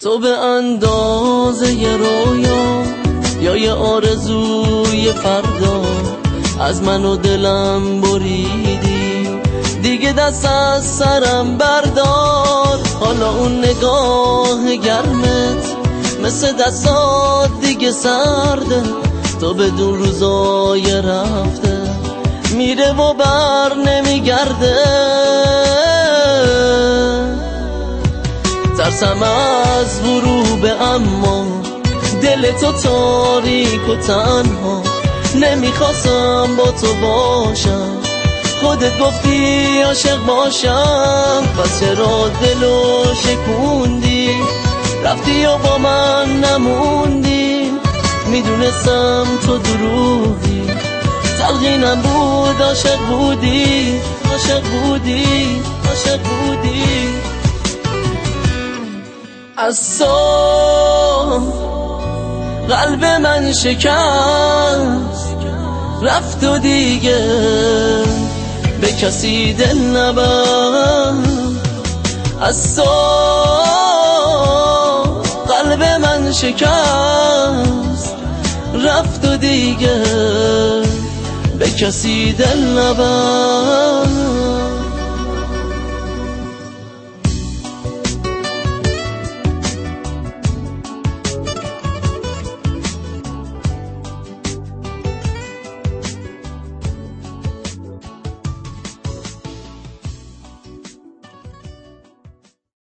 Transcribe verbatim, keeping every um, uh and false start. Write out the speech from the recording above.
تو به اندازه یه رویا یا یه آرزوی فردا از من و دلم بریدی، دیگه دست از سرم بردار. حالا اون نگاه گرمت مثل دستات دیگه سرده، تو بدون روزای رفته میره و بر نمیگرده. ترسم از غروب اما دل تو تاریک و تنها، نمیخواستم با تو باشم، خودت گفتی عاشق باشم. پس چرا دلو شکوندی رفتی و با من نموندی؟ میدونستم تو دروغی، تلقینم بود عاشق بودی، عاشق بودی، عاشق بودی. از تو قلب من شکست رفت و دیگه به کسی دل نبست. از تو قلب من شکست رفت و دیگه به کسی دل نبست.